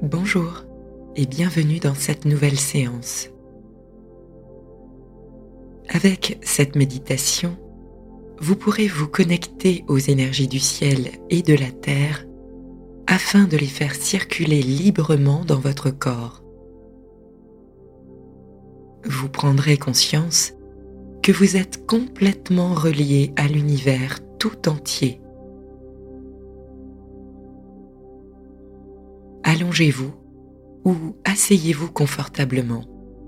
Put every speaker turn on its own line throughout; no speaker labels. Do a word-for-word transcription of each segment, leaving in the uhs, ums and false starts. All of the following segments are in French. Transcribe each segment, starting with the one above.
Bonjour et bienvenue dans cette nouvelle séance. Avec cette méditation, vous pourrez vous connecter aux énergies du ciel et de la terre afin de les faire circuler librement dans votre corps. Vous prendrez conscience que vous êtes complètement relié à l'univers tout entier. Allongez-vous ou asseyez-vous confortablement.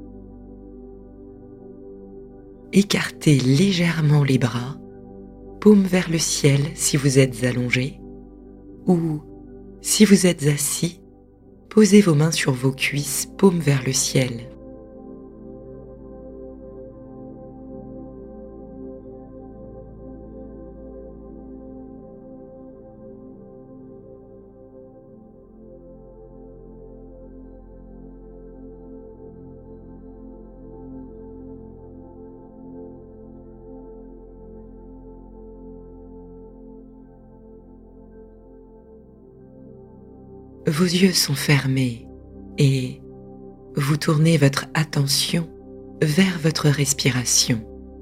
Écartez légèrement les bras, paume vers le ciel si vous êtes allongé, ou si vous êtes assis, posez vos mains sur vos cuisses, paume vers le ciel. Vos yeux sont fermés et vous tournez votre attention vers votre respiration.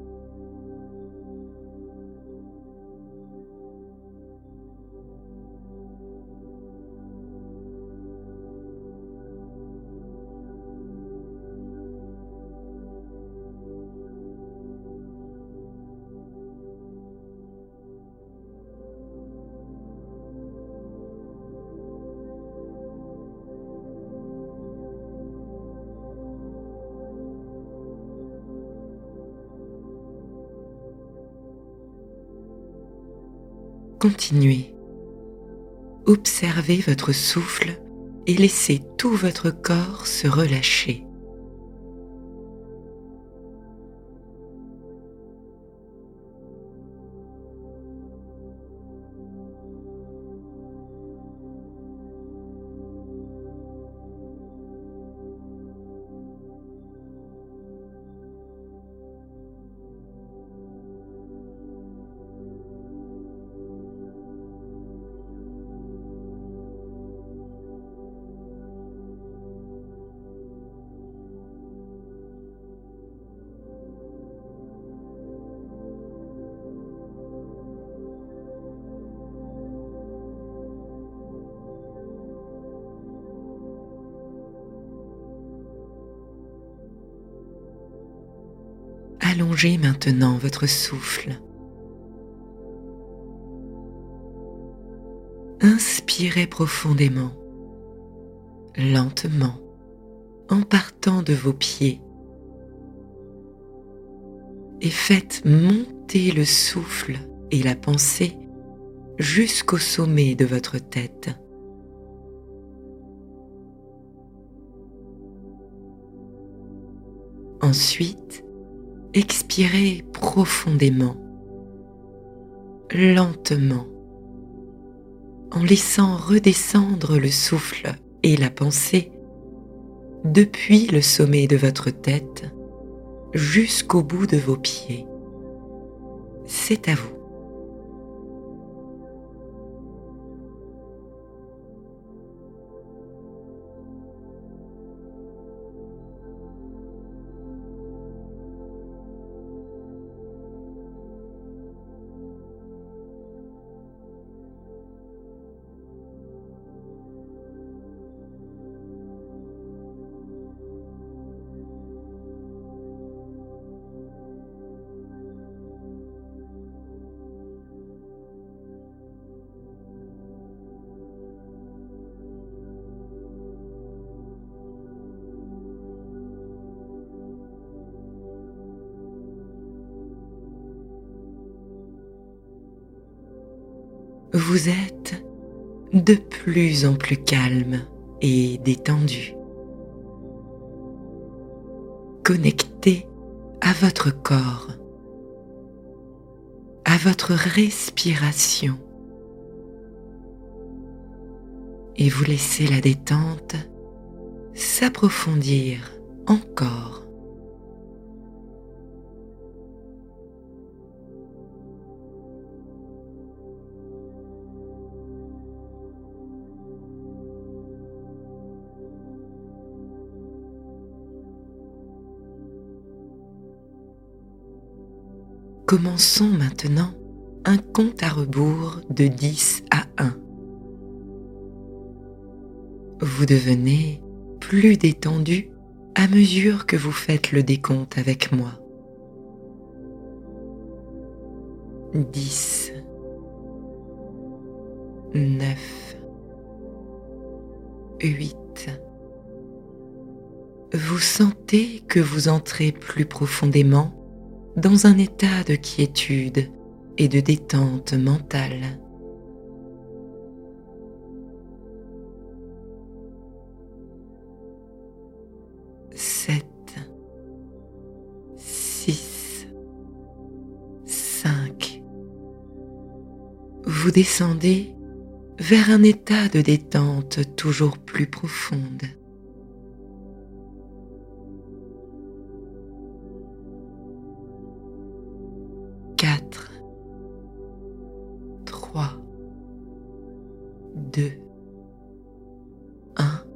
Continuez. Observez votre souffle et laissez tout votre corps se relâcher. Allongez maintenant votre souffle. Inspirez profondément, lentement, en partant de vos pieds et faites monter le souffle et la pensée jusqu'au sommet de votre tête. Ensuite, expirez profondément, lentement, en laissant redescendre le souffle et la pensée depuis le sommet de votre tête jusqu'au bout de vos pieds. C'est à vous. Vous êtes de plus en plus calme et détendu, connecté à votre corps, à votre respiration, et vous laissez la détente s'approfondir encore. Commençons maintenant un compte à rebours de dix à un. Vous devenez plus détendu à mesure que vous faites le décompte avec moi. dix, neuf, huit. Vous sentez que vous entrez plus profondément dans un état de quiétude et de détente mentale. sept, six, cinq. Vous descendez vers un état de détente toujours plus profonde. quatre, trois, deux, un.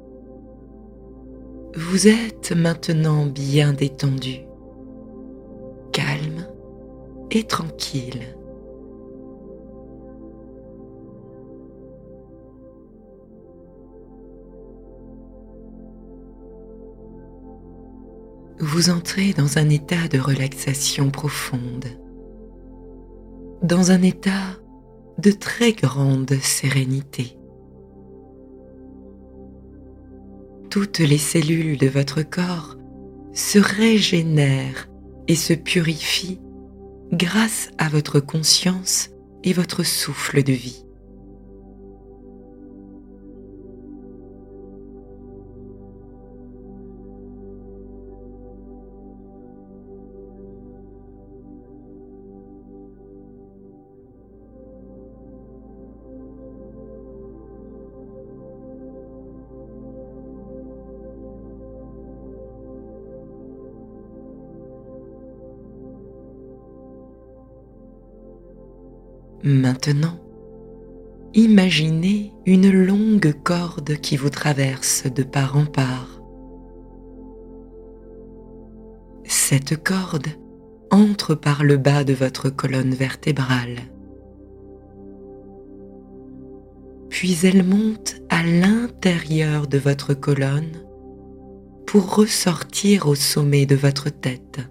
Vous êtes maintenant bien détendu, calme et tranquille. Vous entrez dans un état de relaxation profonde, dans un état de très grande sérénité. Toutes les cellules de votre corps se régénèrent et se purifient grâce à votre conscience et votre souffle de vie. Maintenant, imaginez une longue corde qui vous traverse de part en part. Cette corde entre par le bas de votre colonne vertébrale. Puis elle monte à l'intérieur de votre colonne pour ressortir au sommet de votre tête.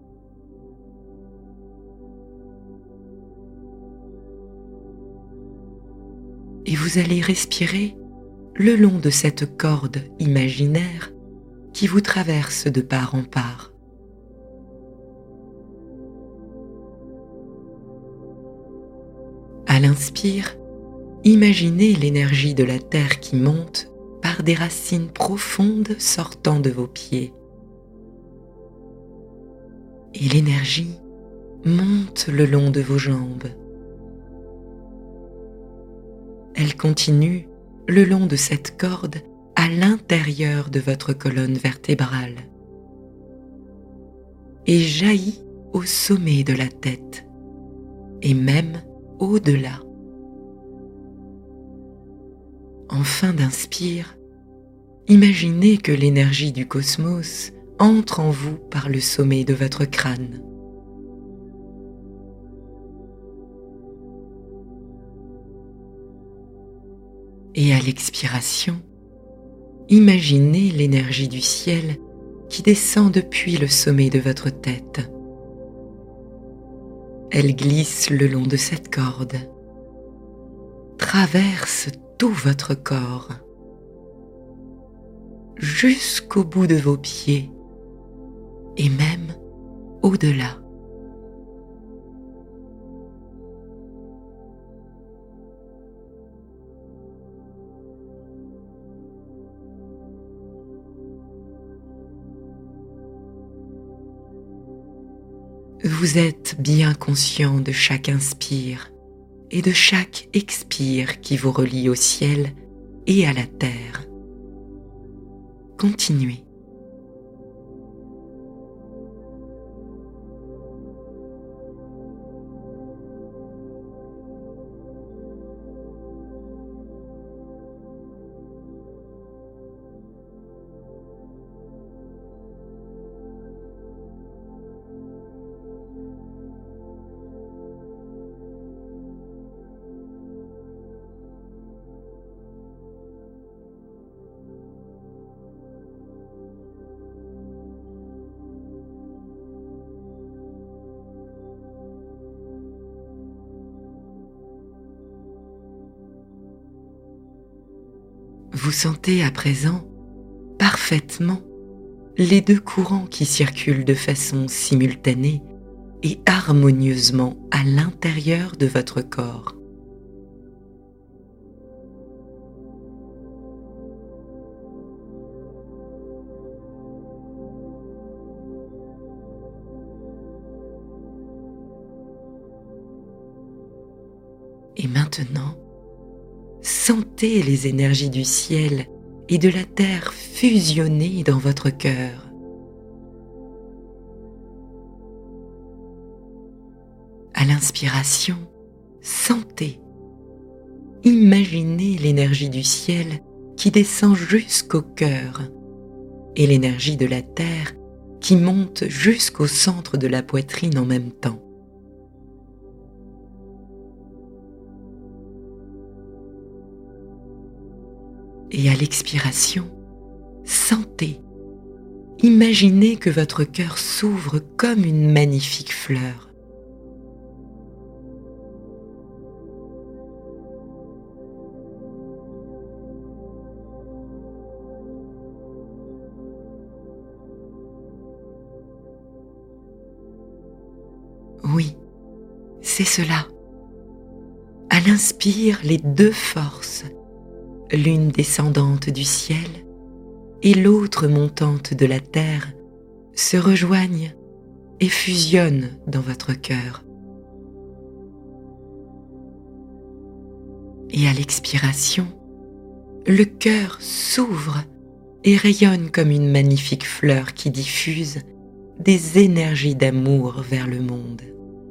Et vous allez respirer le long de cette corde imaginaire qui vous traverse de part en part. À l'inspire, imaginez l'énergie de la terre qui monte par des racines profondes sortant de vos pieds. Et l'énergie monte le long de vos jambes. Elle continue le long de cette corde à l'intérieur de votre colonne vertébrale et jaillit au sommet de la tête et même au-delà. En fin d'inspire, imaginez que l'énergie du cosmos entre en vous par le sommet de votre crâne. Et à l'expiration, imaginez l'énergie du ciel qui descend depuis le sommet de votre tête. Elle glisse le long de cette corde, traverse tout votre corps, jusqu'au bout de vos pieds et même au-delà. Vous êtes bien conscient de chaque inspire et de chaque expire qui vous relie au ciel et à la terre. Continuez. Vous sentez à présent parfaitement les deux courants qui circulent de façon simultanée et harmonieusement à l'intérieur de votre corps. Et maintenant, sentez les énergies du ciel et de la terre fusionner dans votre cœur. À l'inspiration, sentez, imaginez l'énergie du ciel qui descend jusqu'au cœur et l'énergie de la terre qui monte jusqu'au centre de la poitrine en même temps. Et à l'expiration, sentez, imaginez que votre cœur s'ouvre comme une magnifique fleur. Oui, c'est cela. À l'inspire, les deux forces, l'une descendante du ciel et l'autre montante de la terre, se rejoignent et fusionnent dans votre cœur. Et à l'expiration, le cœur s'ouvre et rayonne comme une magnifique fleur qui diffuse des énergies d'amour vers le monde.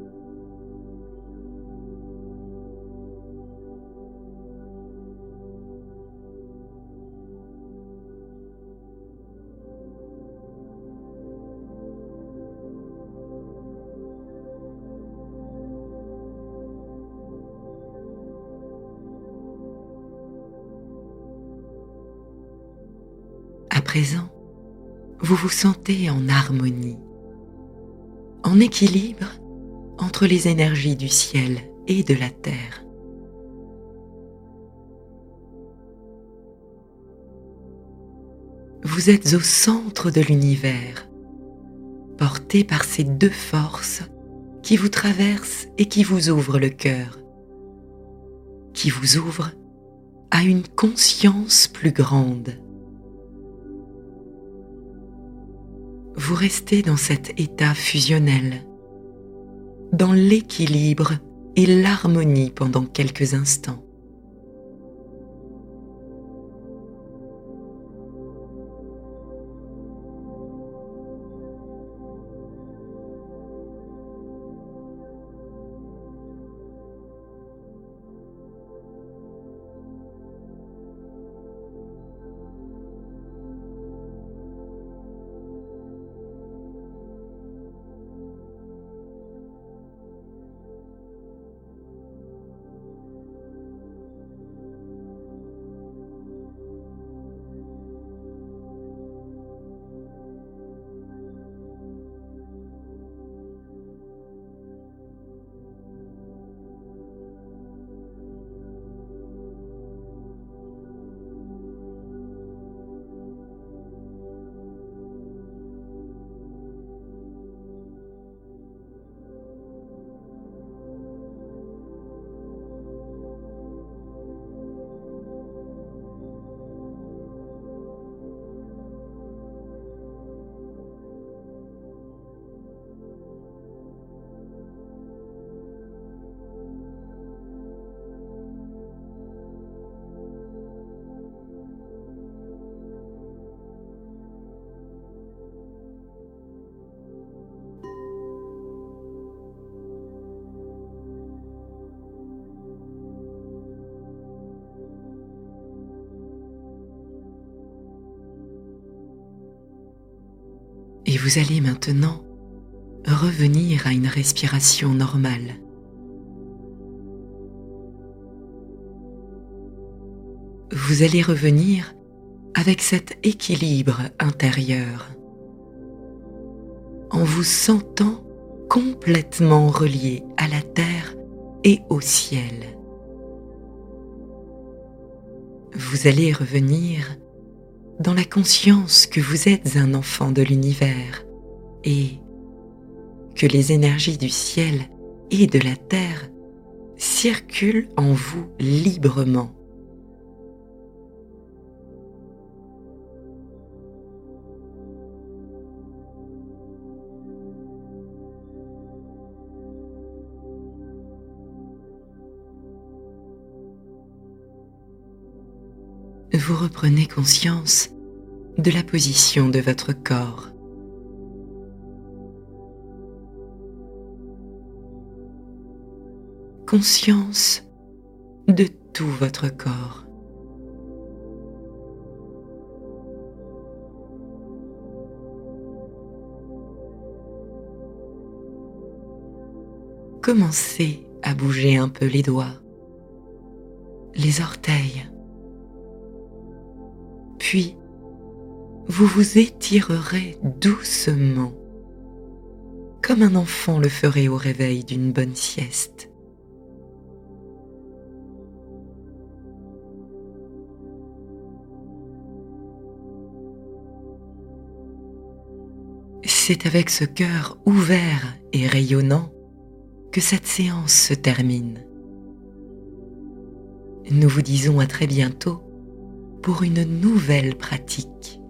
À présent, vous vous sentez en harmonie, en équilibre entre les énergies du ciel et de la terre. Vous êtes au centre de l'univers, porté par ces deux forces qui vous traversent et qui vous ouvrent le cœur, qui vous ouvrent à une conscience plus grande. Vous restez dans cet état fusionnel, dans l'équilibre et l'harmonie pendant quelques instants. Et vous allez maintenant revenir à une respiration normale. Vous allez revenir avec cet équilibre intérieur, en vous sentant complètement relié à la terre et au ciel. vous allez revenir dans la conscience que vous êtes un enfant de l'univers et que les énergies du ciel et de la terre circulent en vous librement. Vous reprenez conscience de la position de votre corps. Conscience de tout votre corps. Commencez à bouger un peu les doigts, les orteils. Puis, vous vous étirerez doucement, comme un enfant le ferait au réveil d'une bonne sieste. C'est avec ce cœur ouvert et rayonnant que cette séance se termine. Nous vous disons à très bientôt pour une nouvelle pratique.